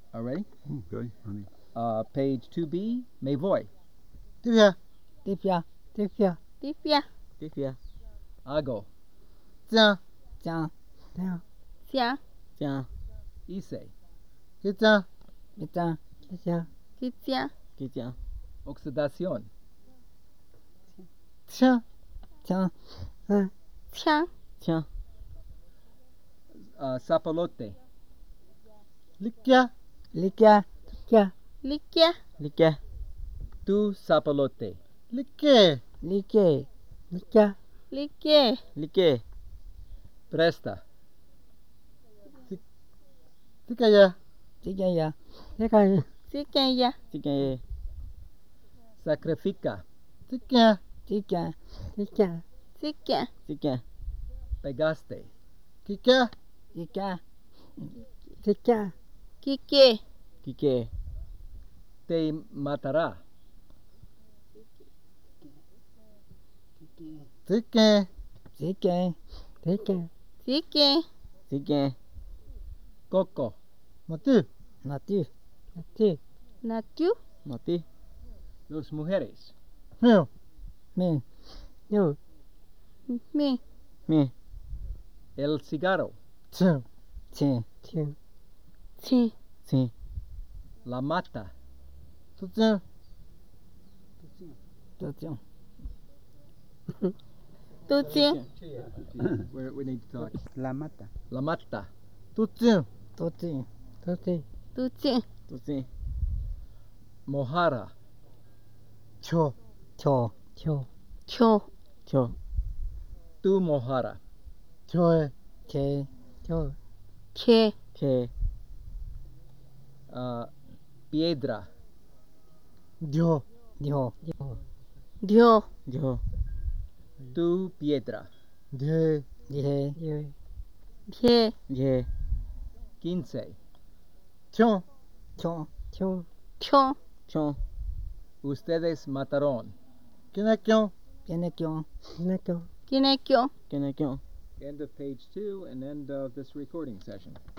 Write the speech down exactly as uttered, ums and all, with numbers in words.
All ready? Okay, honey. Uh, page two B, me voy. Divya, Divya, Divya, Divya, Divya, Hago. Tiens, tiens, tiens, Tia, tiens, Hice. Tiens, tiens, tiens, Kitia, qui tient, Oxidación. Tiens, tiens, Tia, tiens, Uh, sapalote. Likia, Likia, Likia, Likia, Likia, Tu sapalote. Likia, Likia, Likia, Likie, Likia, Presta. Tikaya, Tikaya, Tikaya, Sikeya, Tikaya, Sacrifica. Tikia, Tika, Tika, Sike, Tika, Pegaste. Kika, Tika, Tika, Kike, Kike, Te matará. Tika, Tika, Tika, Sike, Tika, Coco. Matu, Natu, Natu, Natiu, Mati, Dos mujeres. Meu, Me, No, Mi, Me, El cigarro. Tiens, Ti, Ti, Ti, Ti, La mata. Tiens, Tution, Tuti, we, we need to talk. La Mata, La mata. Tiens, Tuti, Tuti, Tuti, Tuti, Mojara. Cho, Cho, Cho, Cho, Cho, Tu mojara. Choe, Che, Cho, Ke, Che, Uh, piedra. Dio, Dio, Dio, Dio, Dio, Tu piedra. Die, Die, Die, Die, Die, Quince. Tiens, Cho, Cho, Cho, Cho, Ustedes mataron. Kinakion, Kinekion, Kinekion, Kinekyo. Kinekion. End of page two and end of this recording session.